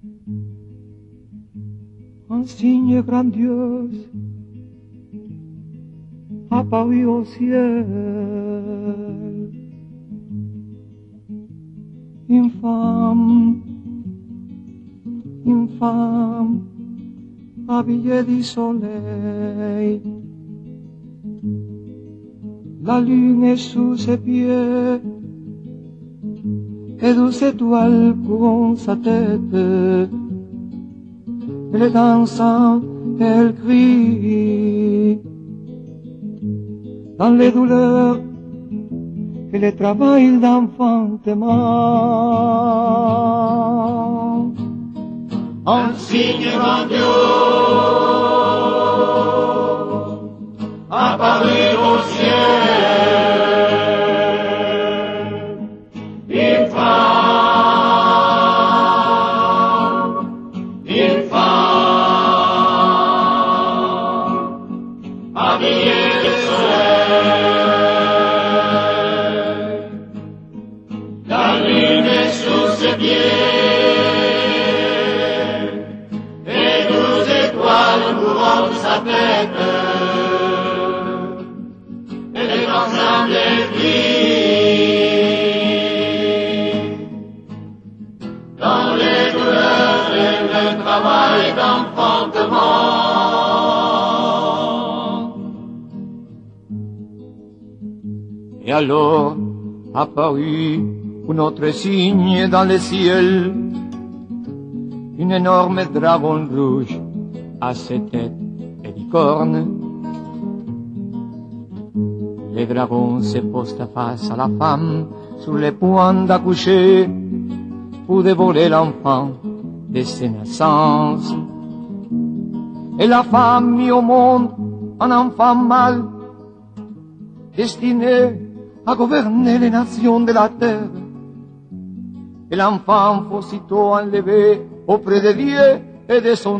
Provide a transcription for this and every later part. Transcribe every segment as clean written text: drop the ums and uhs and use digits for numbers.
Un signe grandiose apparut au ciel. Une femme habillée du soleil. La lune est sous ses pieds et 12 étoiles couvrent sa tête. Elle est dansante, elle crie dans les douleurs et les travails d'enfantement. Un signe grandiose apparu au ciel. Une femme habillée de soleil. La lune est sous ses pieds. Sa tête, elle est dans un défi, dans les douleurs et le travail d'enfantement. Et alors apparut un autre signe dans le ciel, une énorme dragon rouge à ses têtes et des cornes. Les dragons se posent face à la femme sur le point d'accoucher pour dévorer l'enfant de ses naissances. Et la femme mit au monde un enfant mâle destiné à gouverner les nations de la terre. Et l'enfant fut aussitôt enlevé auprès de Dieu et de son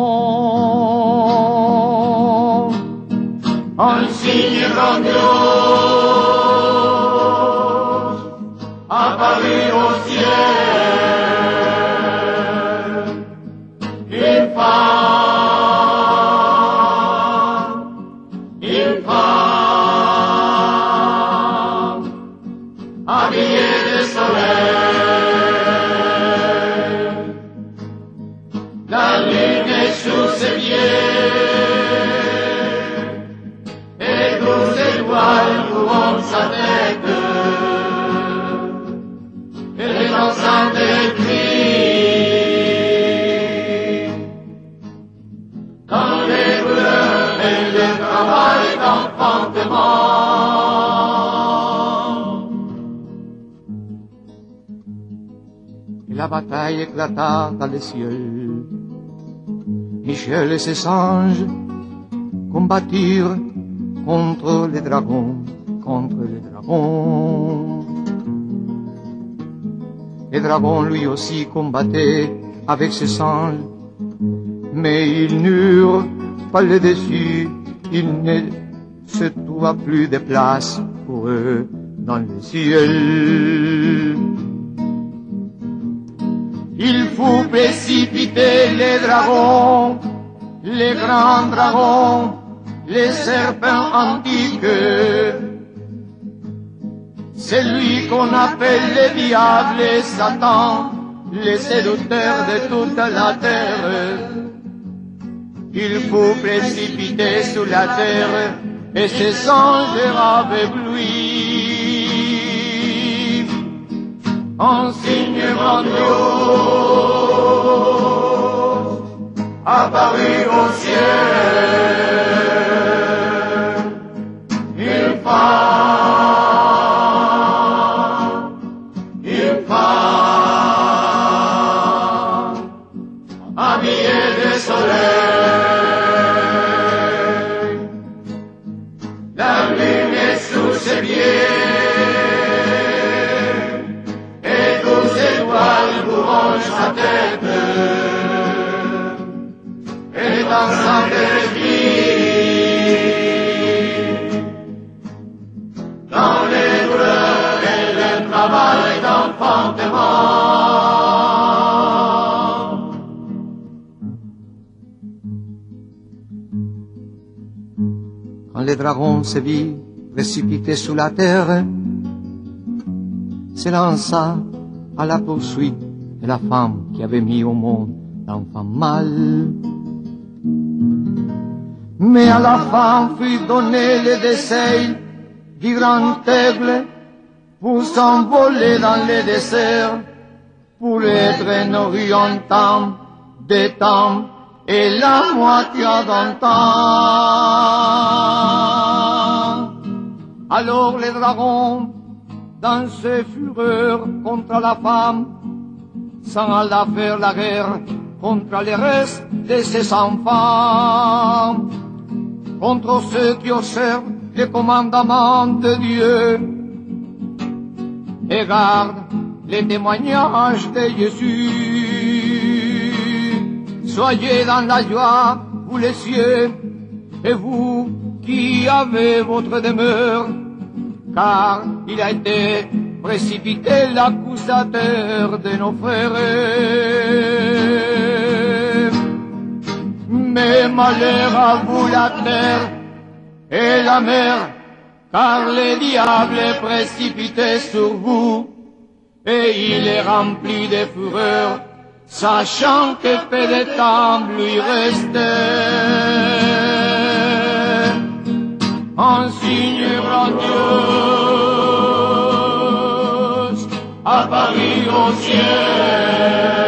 trône. Un signe grandiose apparut au ciel. Une femme habillée de soleil. La lune est sous ses pieds et 12 étoiles couvrent sa tête. Elle est enceinte des cris, dans les douleurs et le travail d'enfantement. Et la bataille éclata dans les cieux. Michel et ses anges combattirent contre les dragons, Le dragon lui aussi combattait avec ses anges, mais ils n'eurent pas le dessus, il ne se trouva plus de place pour eux dans le ciel. Il faut précipiter les dragons, les grands dragons, les serpents antiques. C'est lui qu'on appelle le diable et Satan, les séducteurs de toute la terre. Il faut précipiter sur la terre et ses anges avec lui. Un signe grandiose apparu au ciel. Une femme habillée de soleil. La lune est sous ses pieds. Sa tête, elle est dans sa vie, dans les douleurs et le travail d'enfantement. le dragon se vit précipité sous la terre, s'élança à la poursuite de la femme qui avait mis au monde l'enfant mâle. Mais à la fin fut donné le dessein du grand aigle pour s'envoler dans le désert, pour être nourri en temps, des temps et la moitié d'un temps. Alors le dragon, dans ses fureurs contre la femme, s'en alla faire la guerre contre le reste de ses enfants, contre ceux qui observent les commandements de Dieu et gardent les témoignages de Jésus. Soyez dans la joie, vous les cieux, et vous qui avez votre demeure, car il a été précipité l'accusateur de nos frères. Mais malheur à vous la terre et la mer, car le diable est précipité sur vous, et il est rempli de fureur, sachant que peu de temps lui restait. Un signe grandiose apparut au ciel.